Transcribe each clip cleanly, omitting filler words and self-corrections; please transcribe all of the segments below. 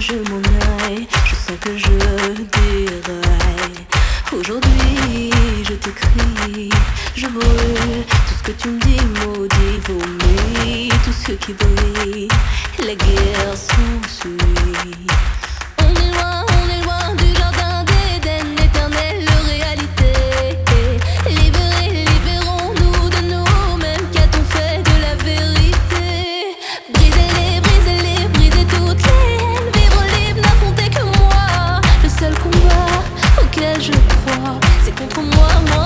je m'en aille, je sens que je déraille. Aujourd'hui je t'écris, je brûle tout ce que tu me dis, maudit, vomi, tout ce qui brille, la guerre s'ensuit. On est loin du jardin d'Éden, éternelle réalité. Libérés, libérons-nous de nous-mêmes, qu'a-t-on fait de la vérité? Brisez-les, brisez toutes les haines, vivre libre, n'affronter que moi. Le seul combat auquel je crois, c'est contre moi.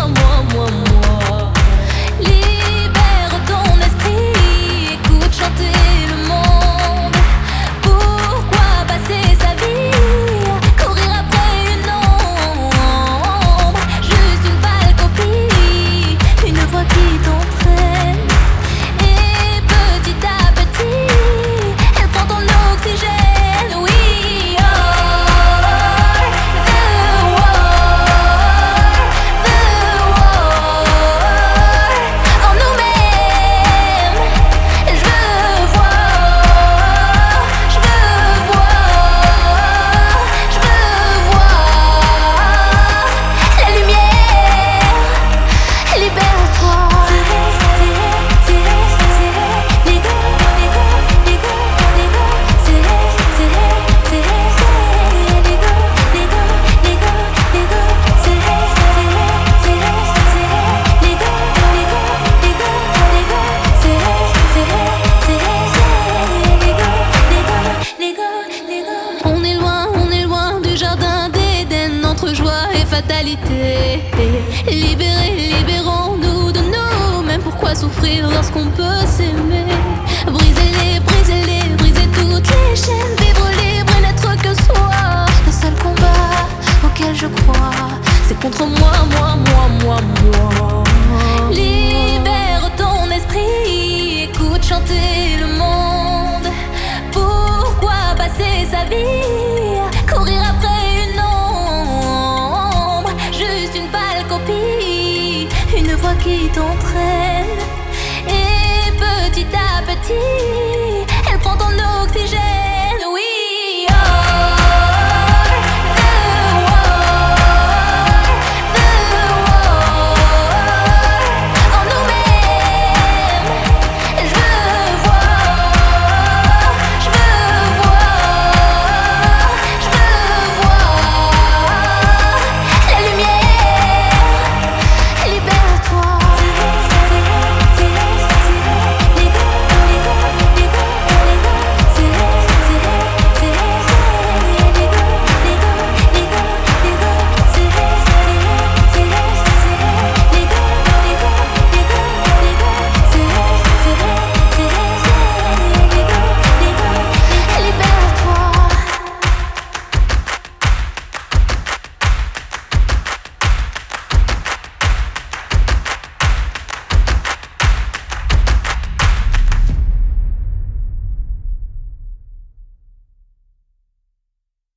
Libère ton esprit, écoute chanter le monde. Pourquoi passer sa vie, courir après une ombre? Juste une pâle copie, une voix qui t'entraîne. Et petit à petit, elle prend ton oxygène. Oui, en nous-mêmes. Je veux voir la lumière. Libère-toi. On est loin du jardin d'Éden, entre joie et fatalité. Libérés, libérons-nous de nous-mêmes. Pourquoi souffrir lorsqu'on peut s'aimer? Brisez-les, brisez toutes les chaînes. Vivre libre et n'être que soi. Le seul combat auquel je crois, c'est contre moi. Libère ton esprit, écoute chanter le monde. Pourquoi passer sa vie, courir après une ombre? Juste une pâle copie, une voix qui t'entraîne. Et petit à petit,